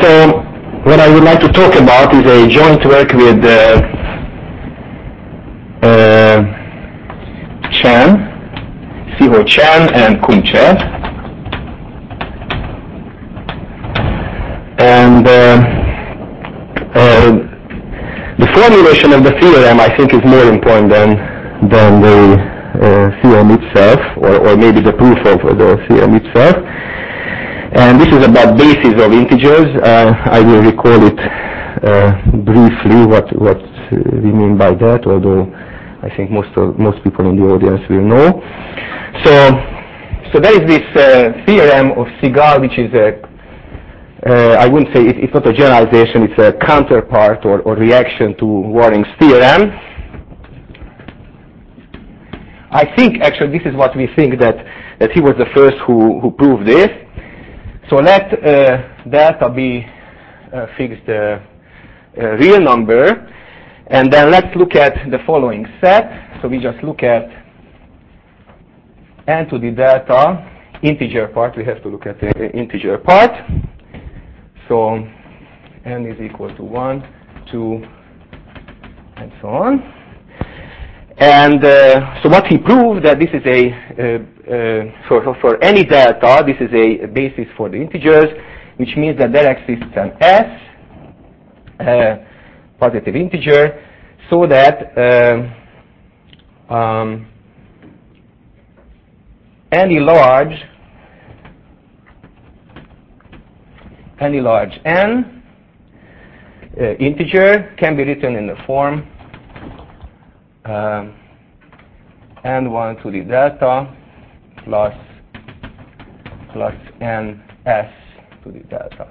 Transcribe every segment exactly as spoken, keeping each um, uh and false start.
So what I would like to talk about is a joint work with uh, uh, Chen, Siho Chen and Kun Chen. And uh, uh, the formulation of the theorem, I think, is more important than, than the uh, theorem itself, or, or maybe the proof of the theorem itself. And this is about bases of integers. Uh, I will recall it uh, briefly, what, what we mean by that, although I think most, of, most people in the audience will know. So, so there is this uh, theorem of Sigal, which is a Uh, I wouldn't say it, it's not a generalization, it's a counterpart or, or reaction to Waring's theorem. I think actually this is what we think, that, that he was the first who, who proved this. So let uh, delta be a fixed uh, uh, real number, and then let's look at the following set. So we just look at n to the delta, integer part, we have to look at the integer part. So n is equal to one, two, and so on. And uh, so what he proved, that this is a, uh, uh, for, for any delta, this is a basis for the integers, which means that there exists an s, uh, positive integer, so that uh, um, any large any large n uh, integer can be written in the form uh, n one to the delta plus plus ns to the delta.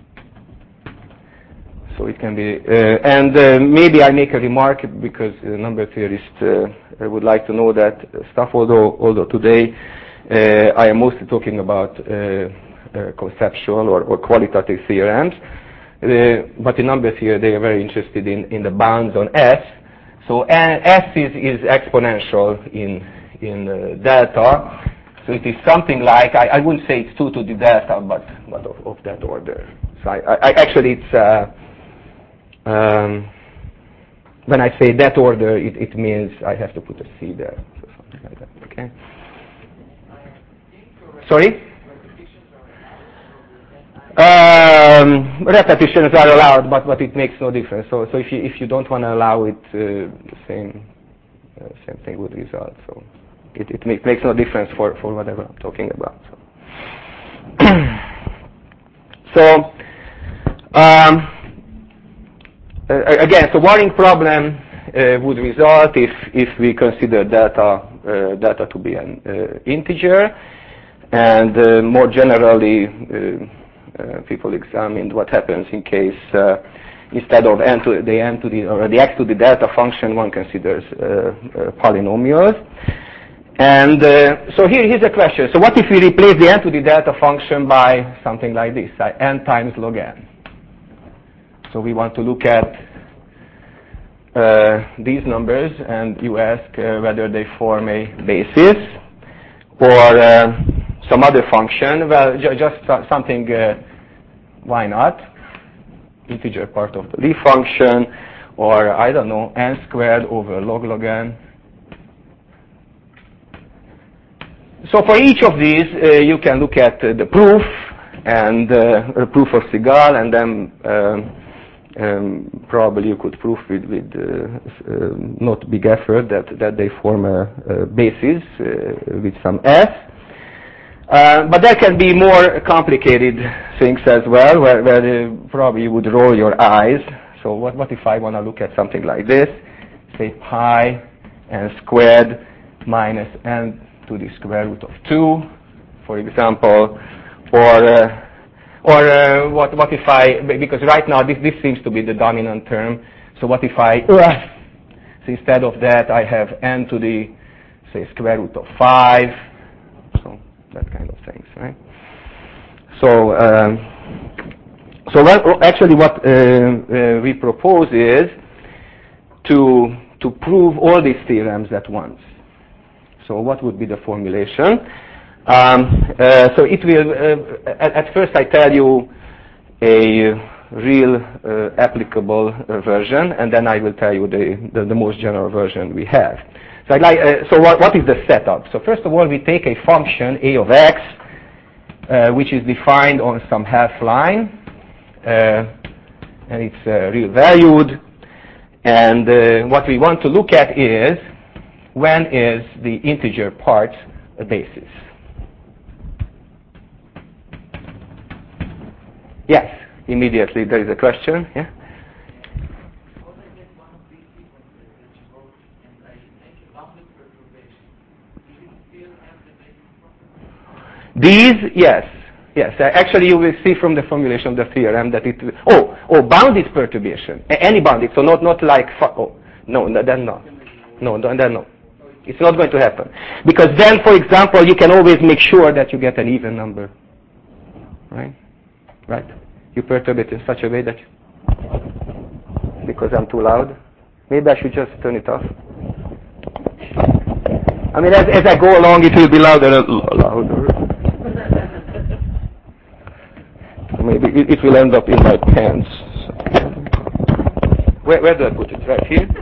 So it can be, uh, and uh, maybe I make a remark, because uh, number theorists uh, would like to know that stuff, although, although today uh, I am mostly talking about uh, Uh, conceptual or, or qualitative theorems, uh, but in number theory they are very interested in, in the bounds on S. So n, S is, is exponential in, in uh, delta, so it is something like, I, I wouldn't say it's two to the delta, but, but of, of that order. So I, I, actually it's, uh, um, when I say that order, it, it means I have to put a C there, so something like that, okay? Sorry? Um, repetitions are allowed, but, but it makes no difference. So, so if you if you don't want to allow it, uh, the same uh, same thing would result. So it, it make, makes no difference for, for whatever I'm talking about. So, so um, uh, again, so Waring problem uh, would result if if we consider data uh, data to be an uh, integer, and uh, more generally. Uh, Uh, people examined what happens in case uh, instead of n to the n to the or the x to the delta function, one considers uh, uh, polynomials. And uh, so here, here's a question. So what if we replace the n to the delta function by something like this, uh, n times log n? So we want to look at uh, these numbers, and you ask uh, whether they form a basis or uh, some other function. Well, ju just something, uh, why not? Integer part of the Lie function, or I don't know, n squared over log log n. So for each of these, uh, you can look at uh, the proof and uh, the proof of Sigal, and then um, um, probably you could prove with, with uh, uh, not big effort that, that they form a, a basis uh, with some s. Uh, but there can be more complicated things as well, where, where uh, probably you would roll your eyes. So what, what if I want to look at something like this? Say pi n squared minus n to the square root of two, for example. Or, uh, or uh, what, what if I, because right now this, this seems to be the dominant term, so what if I, uh, so instead of that I have n to the, say, square root of five, so that kind of things, right? So, um, so what, actually what uh, uh, we propose is to, to prove all these theorems at once. So what would be the formulation? Um, uh, so it will, uh, at, at first I tell you, a real uh, applicable uh, version, and then I will tell you the, the, the most general version we have. So, I'd like, uh, so what, what is the setup? So first of all, we take a function a of x, uh, which is defined on some half line, uh, and it's uh, real valued. And uh, what we want to look at is when is the integer part a basis. Yes, immediately there is a question. Yeah. These, yes, yes. Uh, actually, you will see from the formulation of the theorem that it. Oh, oh, bounded perturbation. A- any bounded, so not not like. Oh, no, no, then no, no, no, then no. It's not going to happen because then, for example, you can always make sure that you get an even number, right? Right. You perturb it in such a way that. Because I'm too loud. Maybe I should just turn it off. I mean, as, as I go along, it will be louder and louder. Maybe it, it will end up in my pants. Where, where do I put it? Right here?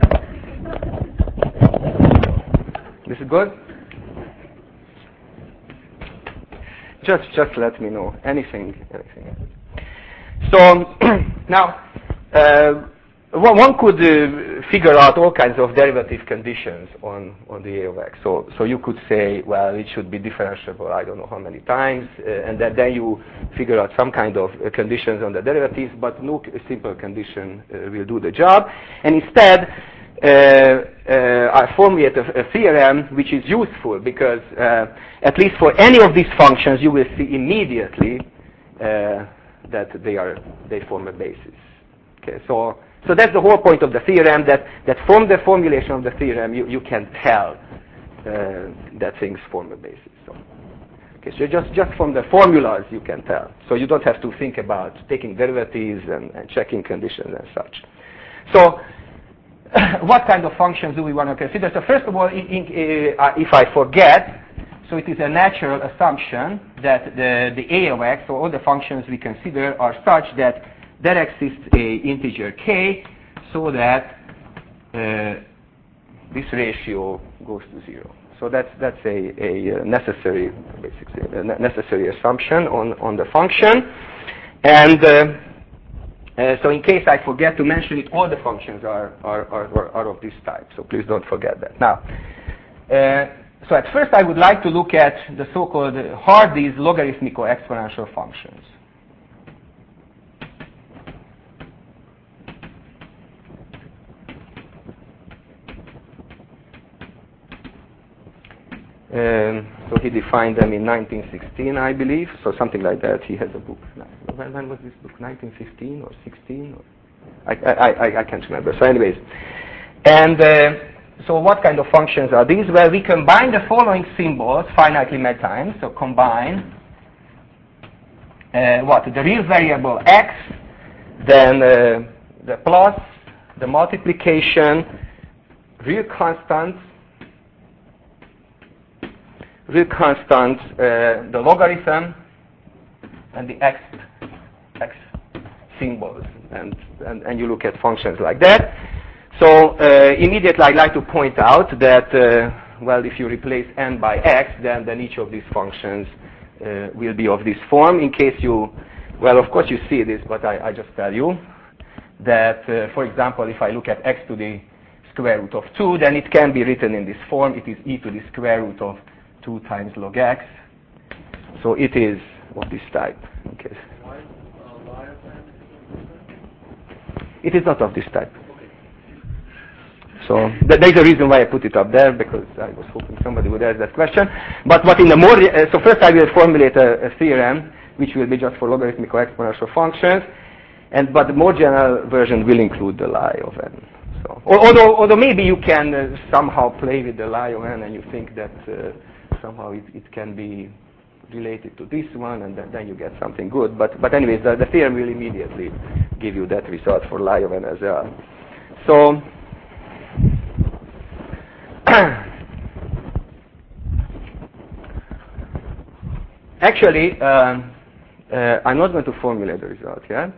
This is good? Just, just let me know. Anything, anything. So now, uh, one could uh, figure out all kinds of derivative conditions on, on the a of x. So, so you could say, well, it should be differentiable I don't know how many times, uh, and that, then you figure out some kind of uh, conditions on the derivatives, but no simple condition uh, will do the job. And instead, uh, uh, I formulate a, a theorem which is useful because uh, at least for any of these functions, you will see immediately uh, that they are they form a basis. Okay, so. So that's the whole point of the theorem, that, that from the formulation of the theorem, you, you can tell uh, that things form a basis. So, okay, so just, just from the formulas, you can tell. So you don't have to think about taking derivatives and, and checking conditions and such. So what kind of functions do we want to consider? So first of all, in, in, uh, if I forget, so it is a natural assumption that the, the a of x, so all the functions we consider, are such that there exists a integer k, so that uh, this ratio goes to zero. So that's that's a, a necessary, basically, a necessary assumption on on the function. And uh, uh, so, in case I forget to mention it, all the functions are are are, are of this type. So please don't forget that. Now, uh, so at first I would like to look at the so-called Hardy's logarithmical exponential functions. Um, so he defined them in nineteen sixteen, I believe. So something like that. He has a book. When, when was this book? nineteen fifteen or sixteen? Or I, I, I, I can't remember. So anyways. And uh, so what kind of functions are these? Well, we combine the following symbols finitely many times. So combine uh, what? The real variable x, then uh, the plus, the multiplication, real constants, real constants, uh, the logarithm, and the x, x symbols, and, and, and you look at functions like that. So uh, immediately I'd like to point out that, uh, well, if you replace n by x, then, then each of these functions uh, will be of this form. In case you, well, of course you see this, but I, I just tell you that, uh, for example, if I look at x to the square root of two, then it can be written in this form. It is e to the square root of two times log x. So it is of this type. Okay. It is not of this type. So th there is a reason why I put it up there, because I was hoping somebody would ask that question. But what in the more, uh, so first I will formulate a, a theorem which will be just for logarithmical exponential functions, and but the more general version will include the lie of n. So although although maybe you can uh, somehow play with the lie of n, and you think that uh, somehow it, it can be related to this one, and then, then you get something good. But but anyways, the, the theorem will immediately give you that result for lie of n as well. So actually, um, Uh, I'm not going to formulate the result, yeah?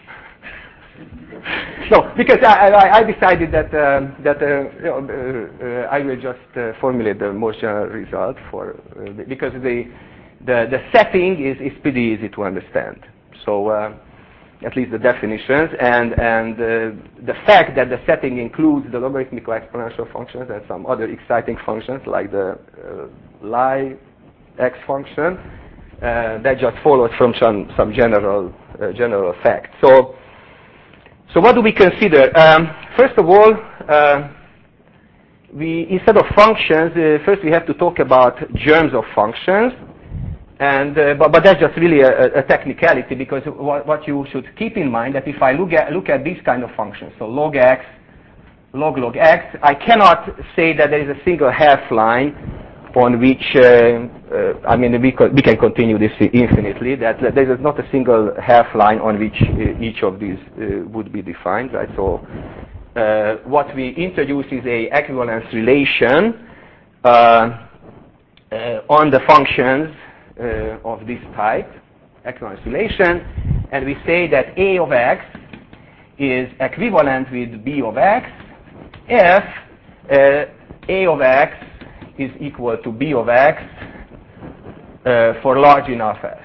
No, because I, I, I decided that uh, that uh, you know, uh, uh, I will just uh, formulate the most general result for uh, because the the the setting is is pretty easy to understand. So uh, at least the definitions and and uh, the fact that the setting includes the logarithmic exponential functions and some other exciting functions like the uh, Lie x function uh, that just follows from some some general uh, general fact. So. So what do we consider? Um, first of all, uh, we instead of functions, uh, first we have to talk about germs of functions, and uh, but, but that's just really a, a technicality because what, what you should keep in mind that if I look at look at these kind of functions, so log x, log log x, I cannot say that there is a single half line on which uh, uh, I mean we, co we can continue this infinitely. That, that there is not a single half line on which uh, each of these uh, would be defined, right? So uh, what we introduce is a equivalence relation uh, uh, on the functions uh, of this type, equivalence relation, and we say that a of x is equivalent with b of x if uh, a of x is equal to b of x uh, for large enough x.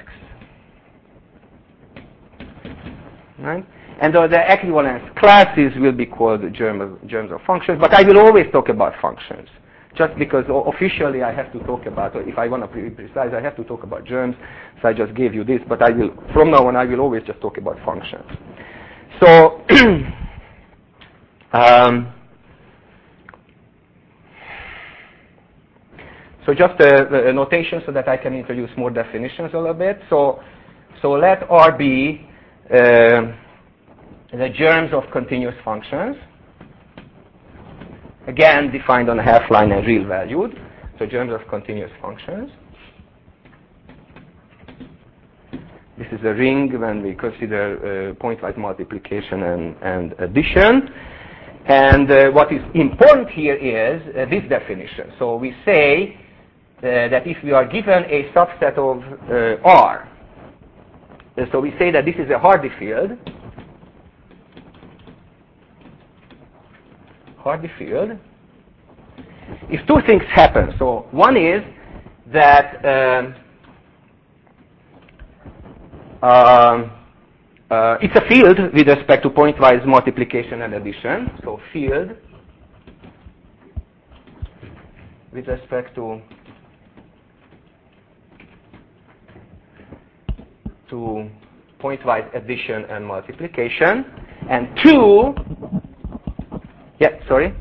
Right? And uh, the equivalence classes will be called germ of, germs of functions, but I will always talk about functions. Just because officially I have to talk about, or if I want to be precise, I have to talk about germs, so I just gave you this, but I will, from now on, I will always just talk about functions. So, um, So just a, a notation so that I can introduce more definitions a little bit. So, so let R be uh, the germs of continuous functions, again defined on a half line and real valued. So germs of continuous functions. This is a ring when we consider uh, pointwise multiplication and, and addition. And uh, what is important here is uh, this definition. So we say Uh, that if we are given a subset of uh, R, uh, so we say that this is a Hardy field, Hardy field, if two things happen. So one is that um, uh, uh, it's a field with respect to pointwise multiplication and addition. So field with respect to to pointwise addition and multiplication. And two, yeah, sorry.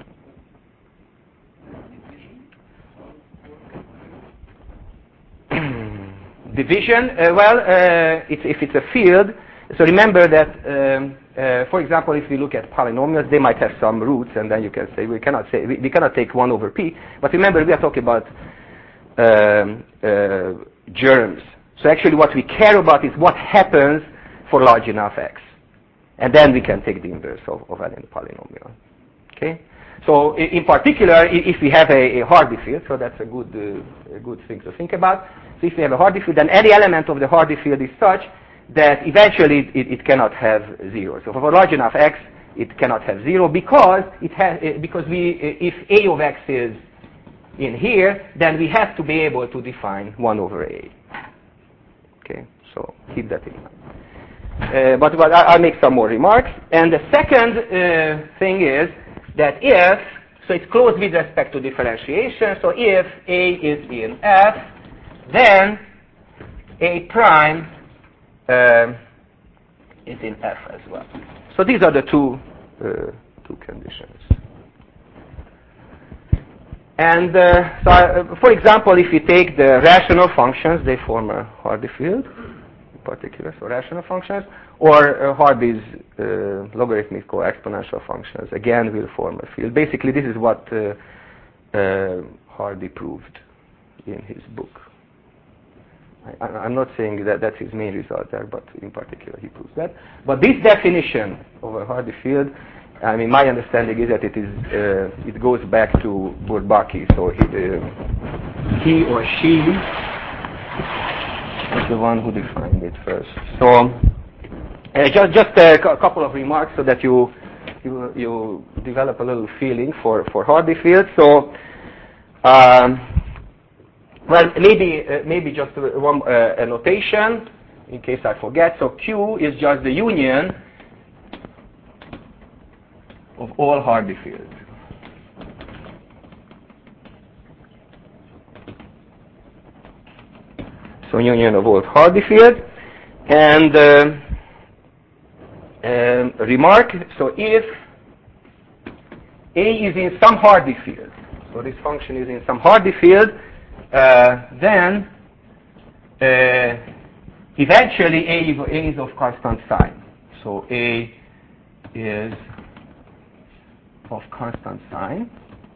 Division, uh, well, uh, it's, if it's a field, so remember that, um, uh, for example, if we look at polynomials, they might have some roots, and then you can say, we cannot say, we, we cannot take one over p, but remember, we are talking about um, uh, germs. So actually what we care about is what happens for large enough x. And then we can take the inverse of, of any polynomial. Okay? So in particular, if we have a, a Hardy field, so that's a good, uh, a good thing to think about. So if we have a Hardy field, then any element of the Hardy field is such that eventually it, it cannot have zero. So for large enough x, it cannot have zero because it has, because we, if a of x is in here, then we have to be able to define one over a. Okay, so keep that in mind. Uh, but but I, I'll make some more remarks. And the second uh, thing is that if, so it's closed with respect to differentiation, so if A is in F, then A prime uh, is in F as well. So these are the two, uh, two conditions. And uh, so, uh, for example, if you take the rational functions, they form a Hardy field, in particular, so rational functions, or uh, Hardy's uh, logarithmic or exponential functions, again, will form a field. Basically, this is what uh, uh, Hardy proved in his book. I, I'm not saying that that's his main result there, but in particular, he proves that. But this definition of a Hardy field, I mean, my understanding is that it is uh, it goes back to Bourbaki. So he, uh, he or she was the one who defined it first. So uh, just just a couple of remarks so that you you you develop a little feeling for for Hardy fields. So um, well, maybe uh, maybe just one uh, a notation in case I forget. So Q is just the union of all Hardy fields. So union of all Hardy fields. And uh, um, remark, so if A is in some Hardy field, so this function is in some Hardy field, uh, then uh, eventually A, A is of constant sign. So A is of constant sign.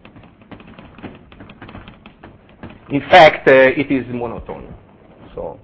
In fact, uh, it is monotone. So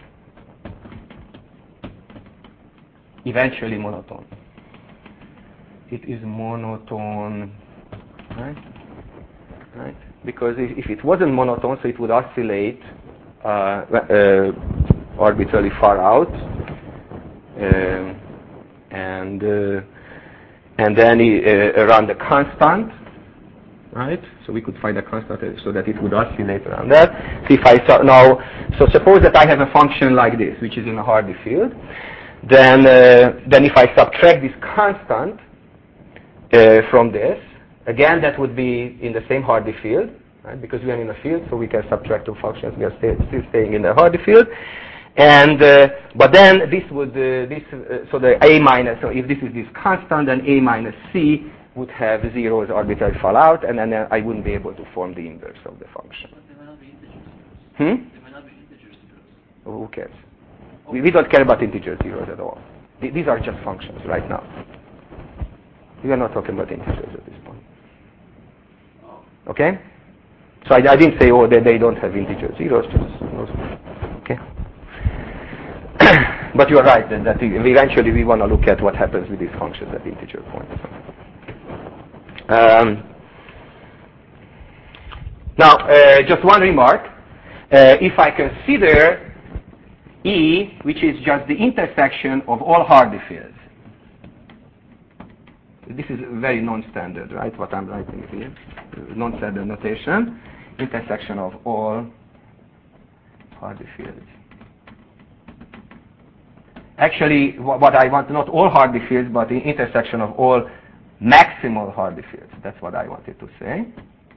eventually monotone. It is monotone, right? Right? Because if, if it wasn't monotone, so it would oscillate uh, uh, arbitrarily far out, um, and uh, and then uh, around the constant, right? So we could find a constant so that it would oscillate around that. So if I saw now, so suppose that I have a function like this, which is in a Hardy field. Then, uh, then if I subtract this constant uh, from this, again that would be in the same Hardy field, right? Because we are in a field, so we can subtract two functions. We are stay, still staying in the Hardy field. And uh, but then this would uh, this uh, so the A minus. So if this is this constant, then A minus C would have zeros arbitrarily fall out, and then uh, I wouldn't be able to form the inverse of the function. But they might not be integer zeros. Hmm? They might not be integer zeros. Oh, who cares? We, we don't care about integer zeros at all. Th these are just functions right now. We are not talking about integers at this point. Okay? So I, I didn't say, oh, they, they don't have integer zeros. Just, okay? But you are right that, that eventually we want to look at what happens with these functions at integer points. Um, now, uh, just one remark. Uh, if I consider E, which is just the intersection of all Hardy fields. This is very non-standard, right, what I'm writing here. Non-standard notation. Intersection of all Hardy fields. Actually, what I want, not all Hardy fields, but the intersection of all maximal Hardy fields. That's what I wanted to say.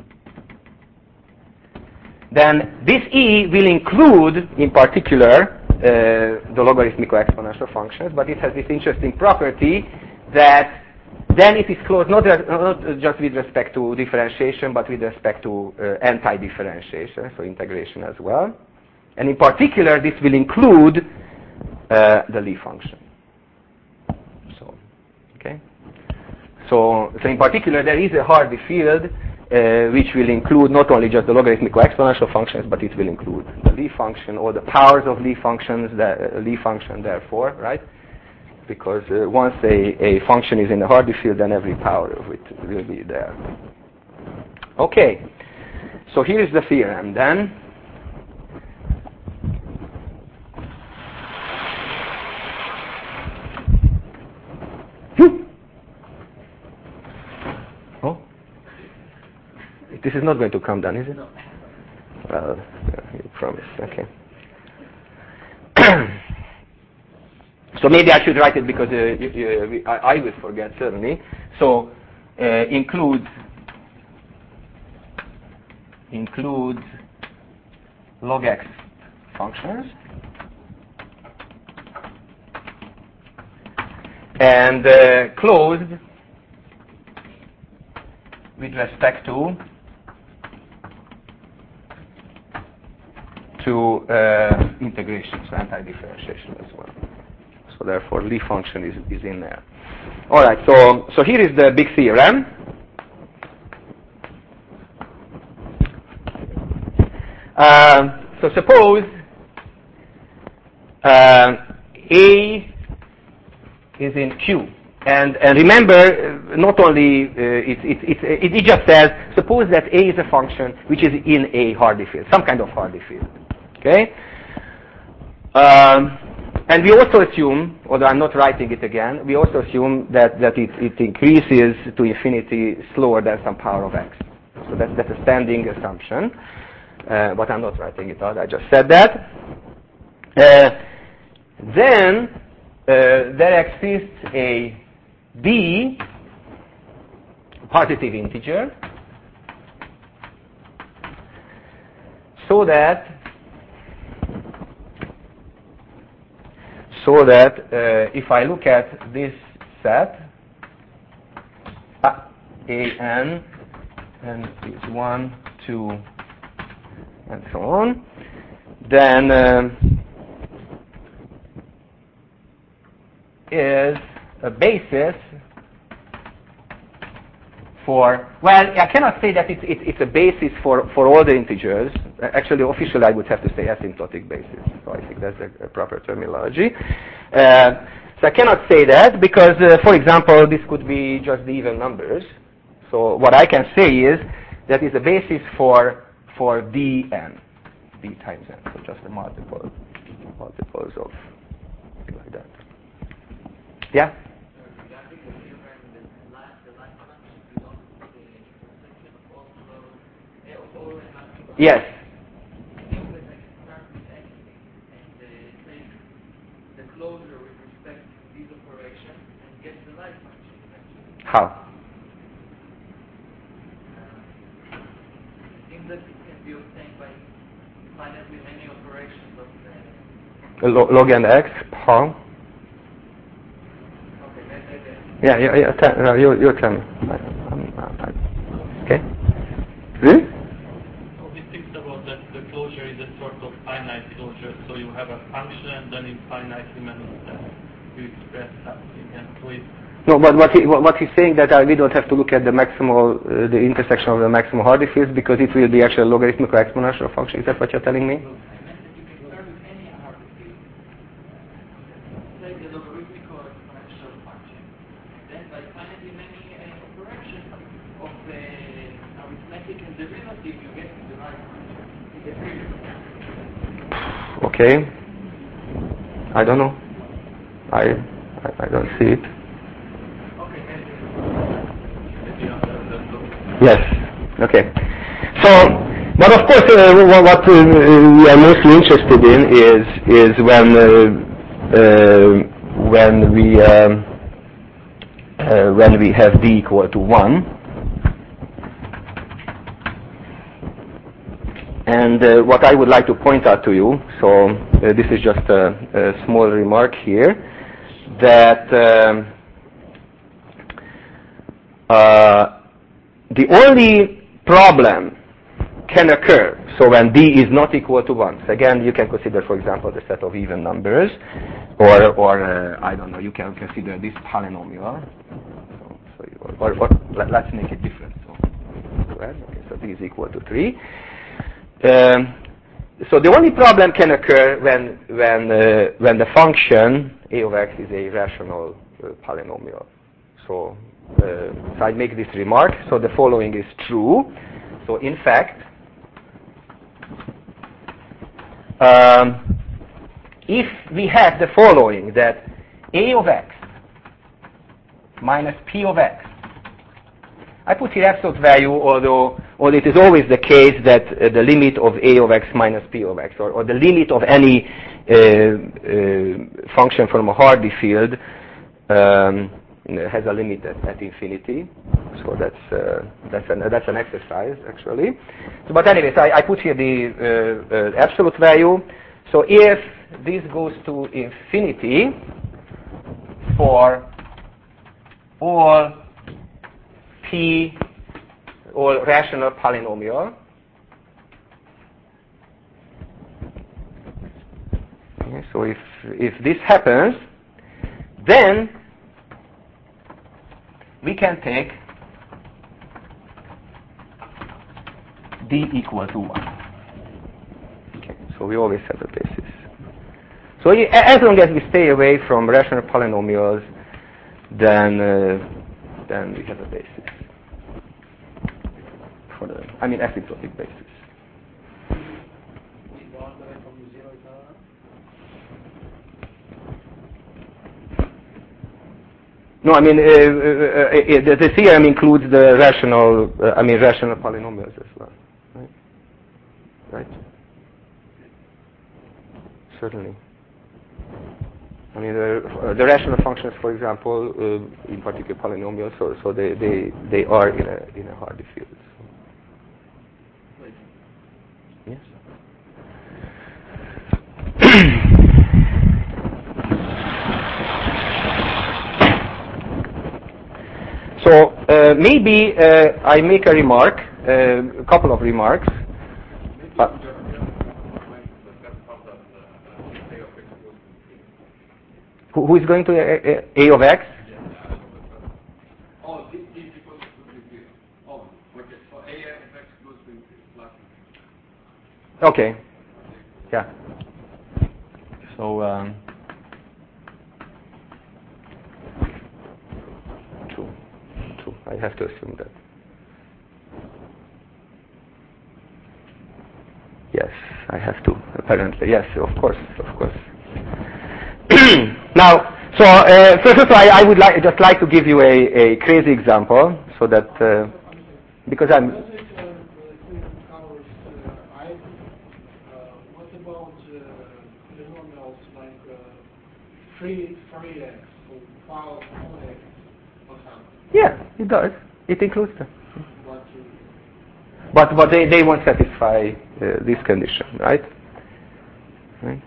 Then this E will include, in particular, uh, the logarithmic exponential functions, but it has this interesting property that then it is closed not, not just with respect to differentiation, but with respect to uh, anti-differentiation, so integration as well. And in particular, this will include uh, the Lie function. So, okay. So, so in particular, there is a Hardy field uh, which will include not only just the logarithmic exponential functions, but it will include the Lie function or the powers of Lie functions, the uh, Lie function, therefore, right? Because uh, once a, a function is in the Hardy field, then every power of it will be there. Okay, so here is the theorem then. Oh, this is not going to come down, is it? No. Well, yeah, you promised, okay. So maybe I should write it because uh, you, you, I, I will forget certainly. So uh, includes includes log x functions and uh, closed with respect to to uh, integration, so anti-differentiation as well. So therefore, Lie function is, is in there. All right. So so here is the big theorem. Uh, so suppose uh, A is in Q, and and remember, uh, not only uh, it, it, it, it just says suppose that A is a function which is in a Hardy field, some kind of Hardy field. Okay. Um, and we also assume, although I'm not writing it again, we also assume that, that it, it increases to infinity slower than some power of x. So that's, that's a standing assumption. Uh, but I'm not writing it out, I just said that. Uh, then uh, there exists a d positive integer, so that so that uh, if I look at this set, uh, a n, and is one, two, and so on, then um, is a basis for, well, I cannot say that it's, it's, it's a basis for, for all the integers. Actually, officially, I would have to say asymptotic basis. So I think that's a, a proper terminology. Uh, so I cannot say that because, uh, for example, this could be just the even numbers. So what I can say is that is a basis for for dn, d times n, so just the multiple multiples of something like that. Yeah. Yes. The closure with respect to these operations and get the life function eventually. How? It seems that it can be obtained by finitely many operations of the Log, log n x. How? Okay, that, that, that. Yeah, yeah, yeah. Tell, no, you, you tell me. I, I'm, I, okay. Really? So he thinks about that the closure is a sort of finite closure. So you have a function, then in finite many steps you express something, and so it. No, but what, he, what he's saying that uh, we don't have to look at the maximal, uh, the intersection of the maximal Hardy fields because it will be actually a logarithmic or exponential function. Is that what you're telling me? I meant that you can start with any Hardy field. Say the logarithmic or exponential function. And then by finitely many uh, operations of the arithmetic and derivative, you get to the right function. In the previous step. Okay. I don't know. I, I, I don't see it. Yes. Okay. So, but of course, uh, what uh, we are mostly interested in is is when uh, uh, when we um, uh, when we have d equal to one, and uh, what I would like to point out to you. So uh, this is just a, a small remark here that. Um, uh, The only problem can occur, so when d is not equal to one. So again, you can consider, for example, the set of even numbers, or, or uh, I don't know, you can consider this polynomial. So, so you, or, or let, let's make it different. So, go ahead. Okay, so d is equal to three. Um, so the only problem can occur when when uh, when the function a of x is a rational uh, polynomial. So. Uh, so I make this remark. So the following is true. So in fact, um, if we have the following, that a of x minus p of x, I put here absolute value, although, although it is always the case that uh, the limit of a of x minus p of x, or, or the limit of any uh, uh, function from a Hardy field, um, has a limit at, at infinity, so that's uh, that's an that's an exercise actually. So, but anyways, I, I put here the uh, uh, absolute value. So if this goes to infinity for all p, all rational polynomial, okay, so if if this happens, then we can take d equal to one. Okay, so we always have a basis. So as long as we stay away from rational polynomials, then uh, then we have a basis for the, I mean, asymptotic basis. No, I mean, uh, uh, uh, the, the theorem includes the rational, uh, I mean, rational polynomials as well, right? Right? Certainly. I mean, the, uh, the rational functions, for example, uh, in particular polynomials, so, so they, they, they are in a, in a Hardy field. So. Yes? So uh, maybe uh, I make a remark, uh, a couple of remarks. Uh, who, who is going to a, a, a of x? Oh, this is equals to zero. Oh, okay. So a of x goes to plus. Okay. Yeah. So. Um, true. True. I have to assume that. Yes, I have to. Apparently, yes. Of course. Of course. Now, so uh, first of all, I, I would like just like to give you a, a crazy example, so that uh, because I'm. What about polynomials like three three x or five x or something? Yeah, it does. It includes them. But, But but they, they won't satisfy uh, this condition, right? Right.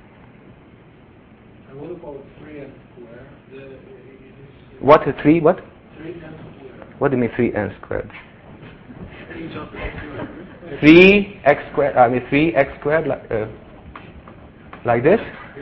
and what about three n squared? The, it is, uh, What three? What? three n squared. What do you mean three n squared? Three x squared. I mean three x squared, like uh, like this.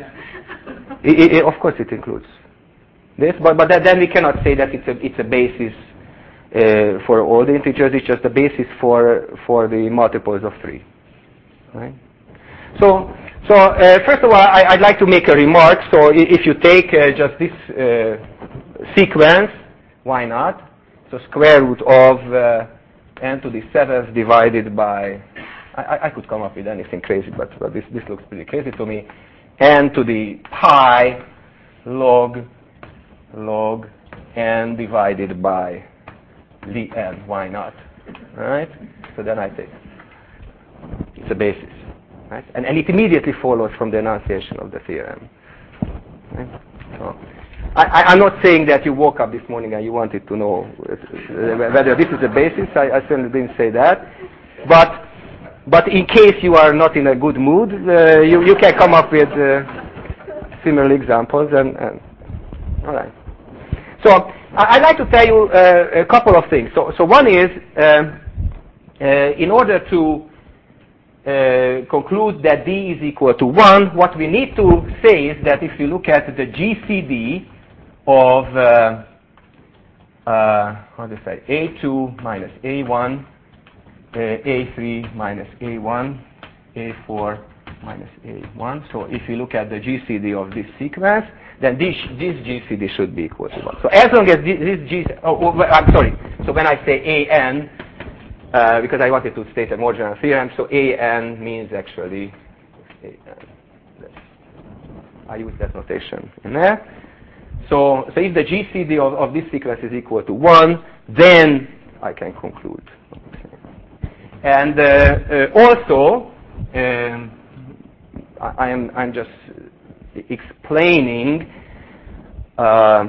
It, it, it, of course, it includes this, but but then we cannot say that it's a it's a basis uh, for all the integers. It's just a basis for for the multiples of three, right? So so uh, first of all, I, I'd like to make a remark. So i- if you take uh, just this uh, sequence, why not? So square root of uh, n to the seventh divided by, I, I could come up with anything crazy, but, but this, this looks pretty crazy to me. N to the pi log log n divided by Ln. Why not? All right? So then I say it's a basis. Right? And, and it immediately follows from the enunciation of the theorem. Right? So, I, I, I'm not saying that you woke up this morning and you wanted to know whether this is a basis. I, I certainly didn't say that. But but in case you are not in a good mood, uh, you, you can come up with uh, similar examples. And, and all right. So I, I'd like to tell you uh, a couple of things. So, so one is, um, uh, in order to uh, conclude that D is equal to one, what we need to say is that if you look at the G C D of, uh, uh, how do you say, A two minus A one, uh, A three minus A one, A four minus A one. So if you look at the G C D of this sequence, then this, this G C D should be equal to one. So as long as this, this G C D, oh, oh, I'm sorry. So when I say A N, uh, because I wanted to state a more general theorem, so A N means actually, A N. I use that notation in there. So, so if the G C D of, of this sequence is equal to one, then I can conclude. And uh, uh, also, um, I, I am I'm just explaining uh,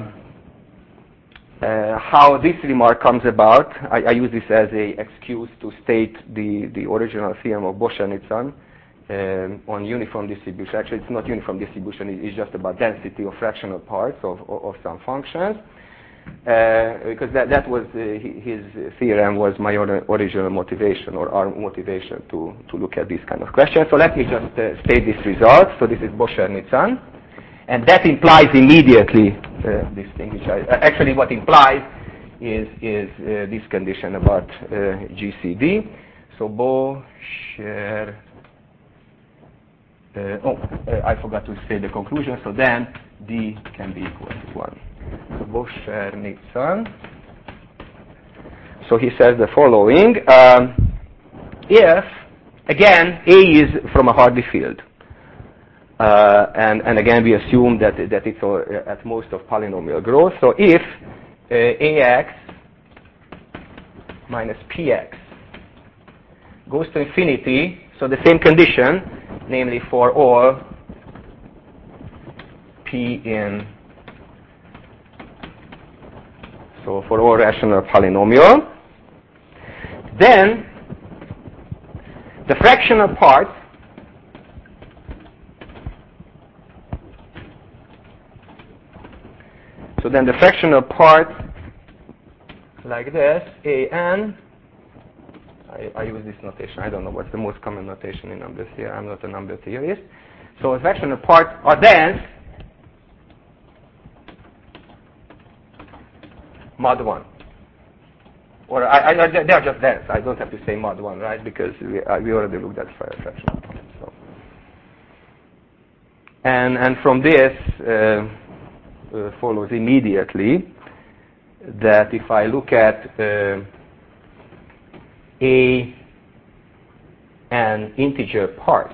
uh, how this remark comes about. I, I use this as a excuse to state the, the original theorem of Boscher-Nitzan um, on uniform distribution. Actually, it's not uniform distribution. It's just about density of fractional parts of, of, of some functions. Uh, because that, that was uh, his theorem was my original motivation, or our motivation to, to look at these kind of questions. So let me just uh, state this result. So this is Boscher-Nitzan. And that implies immediately uh, this thing, which I, uh, actually what implies is, is uh, this condition about uh, G C D. So Boscher, uh, oh, uh, I forgot to say the conclusion. So then D can be equal to one. So Boscher-Nitzan. So he says the following. Um, if, again, A is from a Hardy field. Uh, and, and again, we assume that, that it's uh, at most of polynomial growth. So if uh, ax minus px goes to infinity, so the same condition, namely for all p in, so for all rational polynomial, then the fractional part So then the fractional part, like this, an, I, I use this notation, I don't know what's the most common notation in number theory, I'm not a number theorist. So the fractional part are dense, mod one. Or I, I, they are just dense, I don't have to say mod one, right, because we, uh, we already looked at fractional part. So. And, and from this, uh, Uh, follows immediately that if I look at uh, a an integer part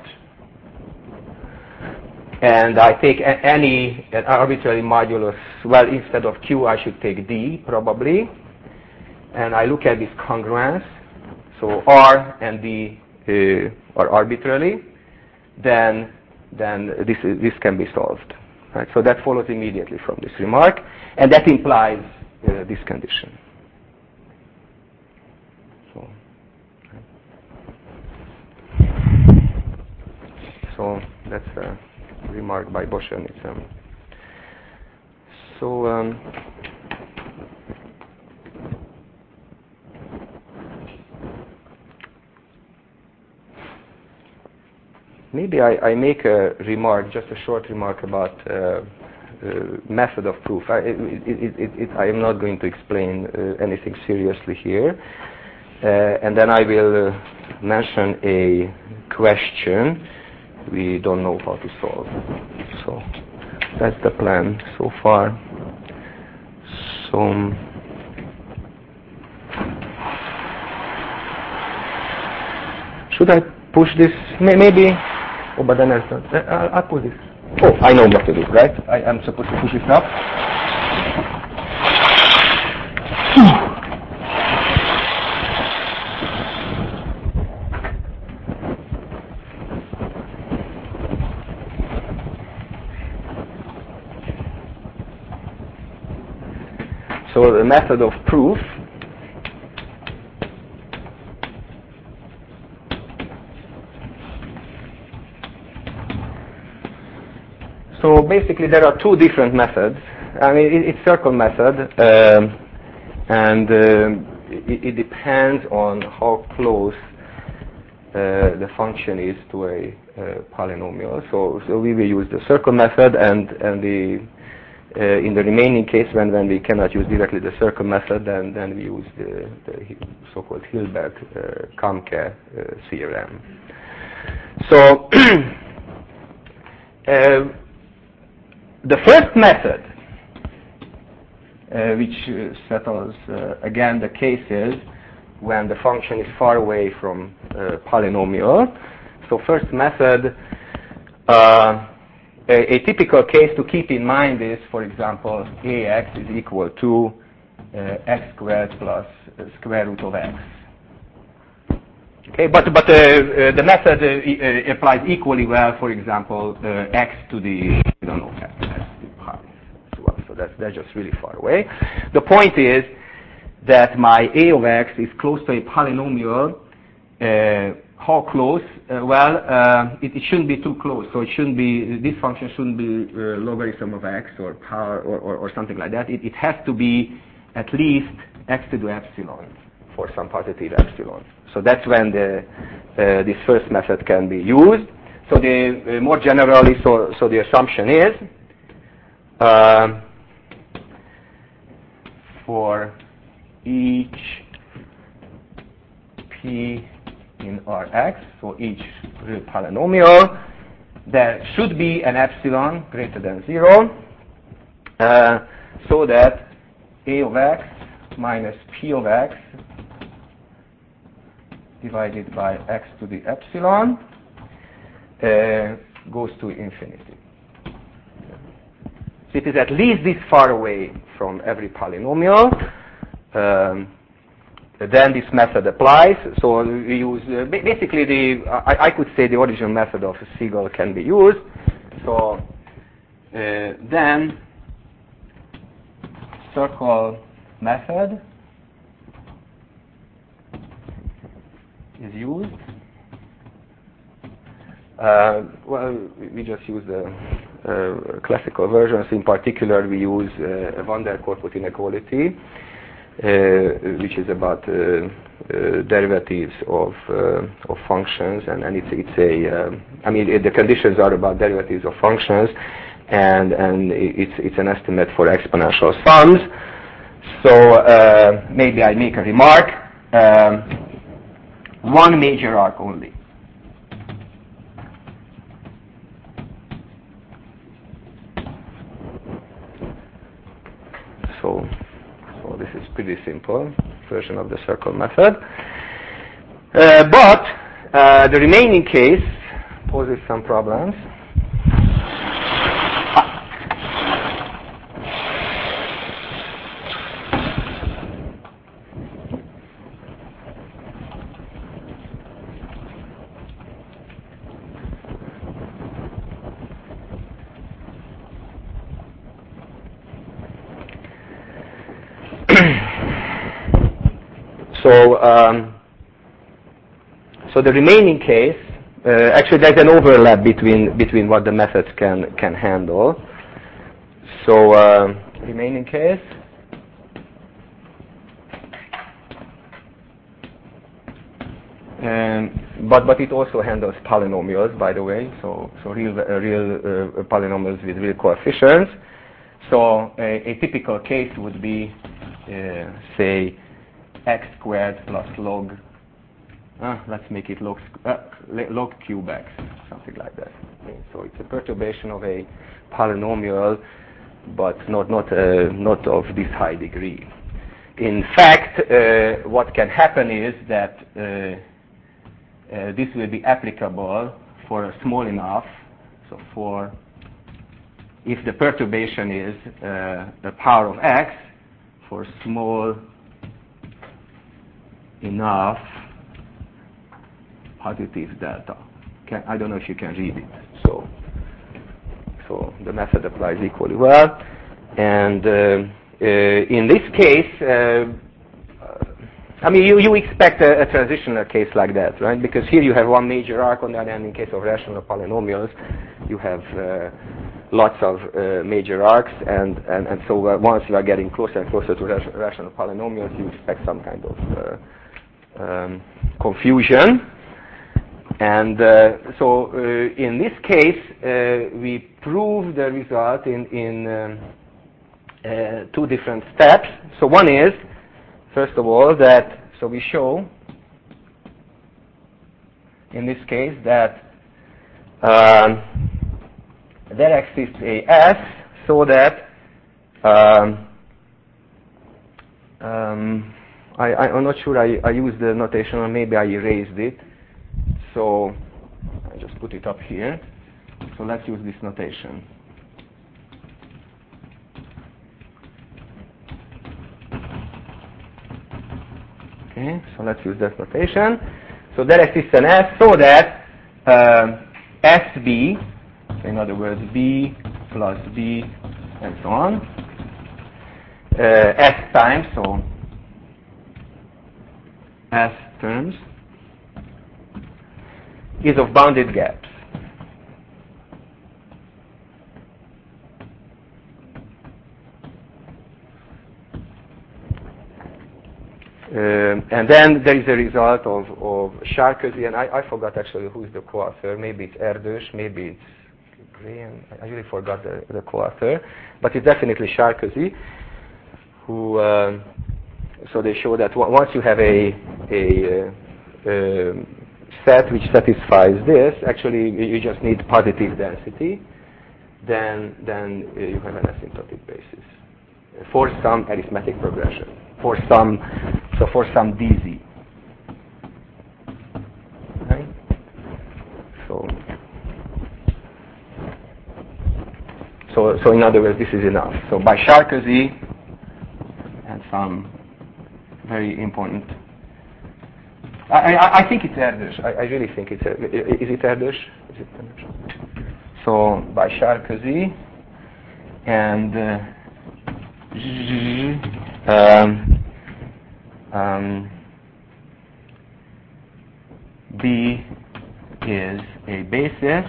and I take a, any an arbitrary modulus, well, instead of q I should take d probably, and I look at this congruence, so r and d uh, are arbitrary, then then this is, this can be solved. Right, so that follows immediately from this remark, and that implies uh, this condition. So, right. so that's a remark by Boschernism. So um, maybe I, I make a remark, just a short remark about uh, uh, method of proof. I, it, it, it, it, I am not going to explain uh, anything seriously here. Uh, and then I will uh, mention a question we don't know how to solve. So that's the plan so far. So should I push this? Maybe. Oh, but then I'll, I'll, I'll push this. Oh, I know what to do, right? I, I'm supposed to push this up. So the method of proof So basically there are two different methods. I mean, it, it's circle method, um, and um, it, it depends on how close uh, the function is to a uh, polynomial. So, so we will use the circle method, and and the uh, in the remaining case, when when we cannot use directly the circle method, then then we use the, the so-called Hilbert-Kamke uh, theorem. So. uh, The first method, uh, which uh, settles, uh, again, the cases when the function is far away from uh, polynomial. So first method, uh, a, a typical case to keep in mind is, for example, ax is equal to uh, x squared plus uh, square root of x. Okay, but but uh, uh, the method uh, uh, applies equally well, for example, uh, x to the I don't know x, x to the pi as well. So that's that's just really far away. The point is that my a of x is close to a polynomial. Uh, how close? Uh, well, uh, it, it shouldn't be too close. So it shouldn't be this function shouldn't be uh, logarithm of x or power or, or, or something like that. It, it has to be at least x to the epsilon for some positive epsilon. So that's when the, uh, this first method can be used. So the uh, more generally, so so the assumption is uh, for each p in Rx, so each real polynomial, there should be an epsilon greater than zero, uh, so that a of x minus p of x divided by x to the epsilon uh, goes to infinity. So it is at least this far away from every polynomial. Um, then this method applies. So we use uh, basically the I, I could say the original method of Siegel can be used. So uh, then circle method is used. Uh, well, we just use the uh, classical versions. In particular, we use uh, van der Korput inequality, uh, which is about uh, uh, derivatives of uh, of functions, and, and it's it's a uh, I mean it, the conditions are about derivatives of functions, and and it's it's an estimate for exponential sums. So uh, maybe I make a remark. Um, one major arc only. So, so this is pretty simple version of the circle method. Uh, but uh, the remaining case poses some problems. So, um, so the remaining case, uh, actually there's an overlap between between what the methods can can handle. So, uh, remaining case. Um, but but it also handles polynomials, by the way. So so real uh, real uh, polynomials with real coefficients. So a, a typical case would be, uh, say, x squared plus log, uh, let's make it log, uh, log cube x, something like that. Okay, so it's a perturbation of a polynomial, but not not uh, not of this high degree. In fact, uh, what can happen is that uh, uh, this will be applicable for a small enough, so for if the perturbation is uh, the power of x for small enough positive delta. Can, I don't know if you can read it. So, so the method applies equally well. And uh, uh, in this case, uh, I mean, you, you expect a, a transitional case like that, right? Because here you have one major arc. On the other hand, in case of rational polynomials, you have uh, lots of uh, major arcs, and, and, and so uh, once you are getting closer and closer to ration, rational polynomials, you expect some kind of uh, Um, confusion. And uh, so uh, in this case, uh, we prove the result in, in um, uh, two different steps. So one is, first of all, that, so we show in this case that um, there exists a S so that um, um, I, I'm not sure I, I used the notation, or maybe I erased it. So I just put it up here. So let's use this notation. Okay, so let's use that notation. So there exists an S so that um, S B, in other words, B plus B, and so on, uh, S times, so S terms, is of bounded gaps. Um, and then there is a result of, of Sarkozy, and I, I forgot actually who is the co-author. Maybe it's Erdős, maybe it's Graham. I really forgot the, the co-author, but it's definitely Sarkozy, who. Um, so they show that w- once you have a a, uh, um, set which satisfies this, actually you just need positive density. Then then uh, you have an asymptotic basis for some arithmetic progression, for some, so for some D Z. Right? So, So, so in other words, this is enough. So by Sarkozy and some very important. I, I, I think it's Erdős. I, I really think it's. Is it Erdős? Is it Erdős? So by Sarkozy and uh, um, um, B is a basis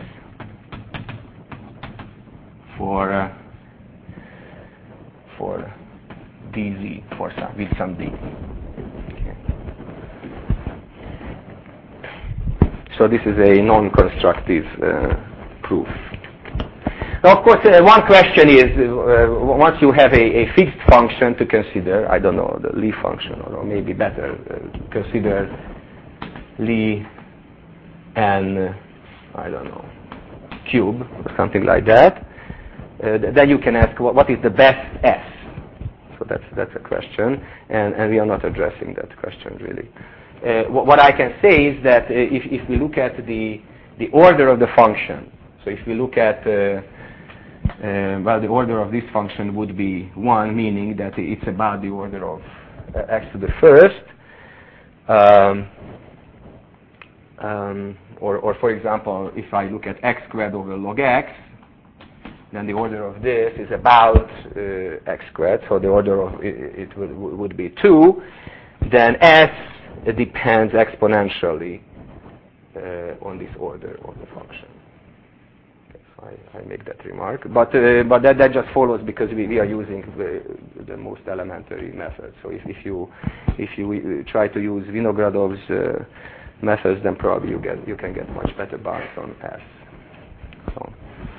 for uh, for dz for some with some d. Okay. So this is a non-constructive uh, proof. Now, of course, uh, one question is uh, once you have a, a fixed function to consider, I don't know, the Lie function, or maybe better, uh, consider Lie and uh, I don't know, cube or something like that. Uh, th then you can ask what, what is the best S. So that's that's a question, and, and we are not addressing that question really. Uh, wh what I can say is that uh, if if we look at the the order of the function, so if we look at uh, uh, well, the order of this function would be one, meaning that it's about the order of uh, x to the first. Um, um, or, or for example, if I look at x squared over log x, then the order of this is about uh, x squared, so the order of it, it would, would be two. Then s depends exponentially uh, on this order of the function. Okay, so I, I make that remark, but uh, but that, that just follows because we, we are using the, the most elementary method. So if, if you if you try to use Vinogradov's uh, methods, then probably you get you can get much better bounds on s. So.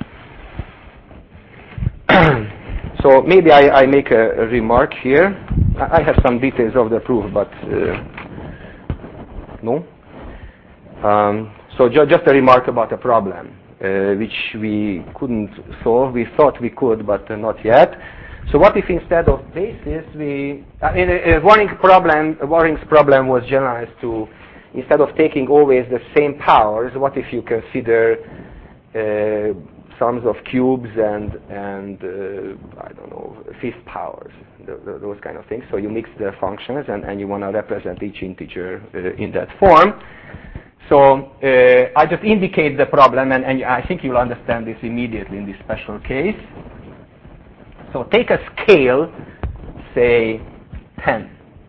So maybe I, I make a, a remark here. I, I have some details of the proof, but uh, no. Um, so ju just a remark about a problem uh, which we couldn't solve. We thought we could, but uh, not yet. So what if instead of basis we, I mean, a, a Waring problem, a Waring's problem was generalized to, instead of taking always the same powers, what if you consider uh, sums of cubes and and uh, I don't know, fifth powers, the, the, those kind of things. So you mix the functions and, and you want to represent each integer uh, in that form. So uh, I just indicate the problem, and, and I think you'll understand this immediately in this special case. So take a scale, say ten,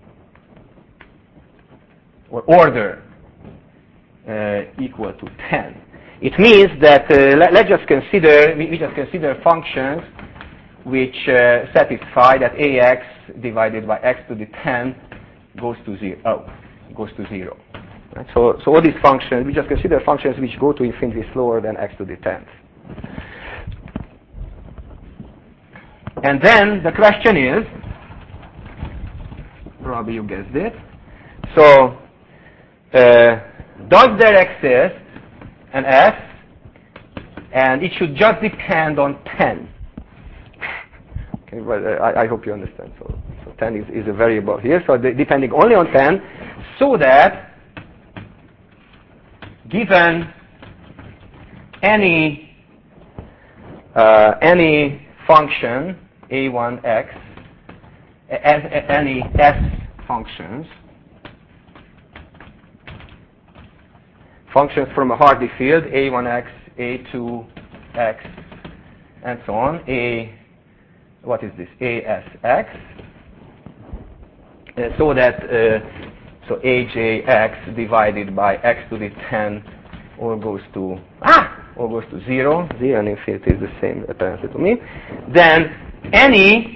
or order uh, equal to ten. It means that uh, let, let's just consider we, we just consider functions which uh, satisfy that ax divided by x to the ten goes to zero. Oh, goes to zero. Right? So, so all these functions, we just consider functions which go to infinity slower than x to the tenth. And then the question is, probably you guessed it. So, uh, does there exist an s, and it should just depend on ten? Okay, but uh, I, I hope you understand. So, so ten is, is a variable here. So the, depending only on ten, so that given any uh, any function a one x, as, any s functions, functions from a Hardy field, a one x, a two x, and so on, a, what is this, asx, uh, so that, uh, so ajx divided by x to the ten all goes to, ah, all goes to zero, zero and infinity is the same apparently to me, then any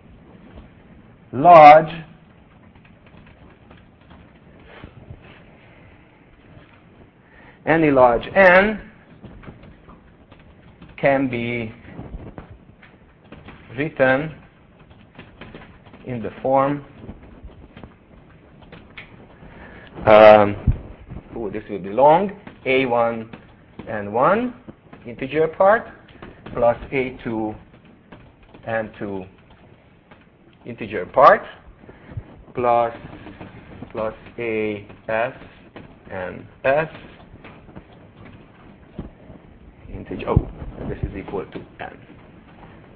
large any large n can be written in the form, um, oh, this will be long, a one and one integer part plus a two and two integer part plus plus a s and s integer, oh, this is equal to n.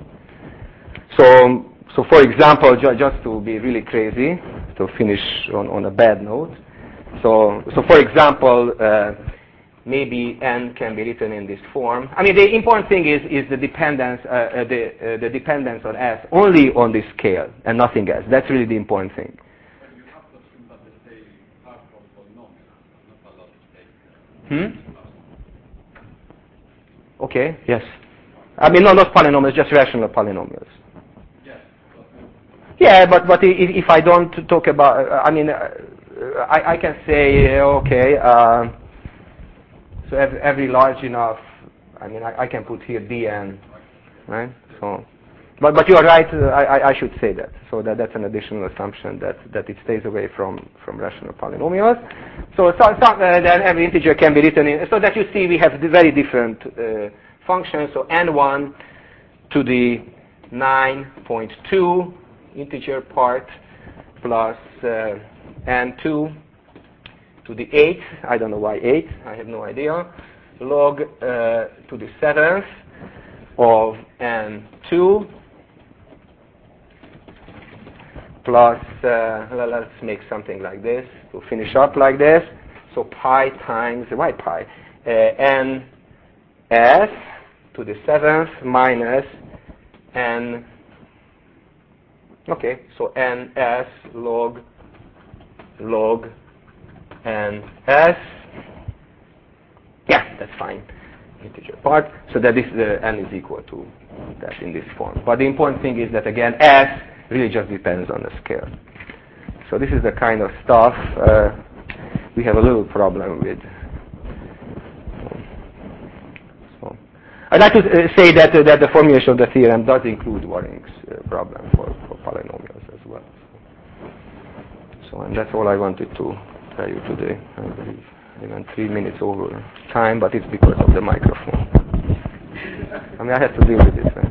so, so for example, ju just to be really crazy, to finish on, on a bad note. So, so for example, uh, maybe n can be written in this form. I mean, the important thing is is the dependence, uh, uh, the uh, the dependence on s only on this scale and nothing else. That's really the important thing. But you have to assume that they say half of polynomials, not allowed to take. Hmm. Okay. Yes. I mean, no, not polynomials, just rational polynomials. Yes. Yeah, but but if, if I don't talk about, uh, I mean, uh, I I can say uh, okay. Uh, so every, every large enough, I mean, I, I can put here dn, right? So, but but you are right. Uh, I I should say that. So that that's an additional assumption that that it stays away from from rational polynomials. So, so, so uh, then every integer can be written in. So that you see we have very different uh, functions. So n one to the nine point two integer part plus uh, n two to the eight, I don't know why eight, I have no idea, log uh, to the seventh of n two plus, uh, let's make something like this to finish up like this. So pi times, why pi? Uh, n s to the seventh minus n, okay, so n s log log n s, yeah, that's fine, integer part, so that this uh, n is equal to that in this form. But the important thing is that again s really just depends on the scale. So this is the kind of stuff uh, we have a little problem with. So I'd like to uh, say that uh, that the formulation of the theorem does include Waring's uh, problem for, for polynomials as well. So and that's all I wanted to tell you today. I believe I went three minutes over time, but it's because of the microphone. I mean, I had to deal with it. Right?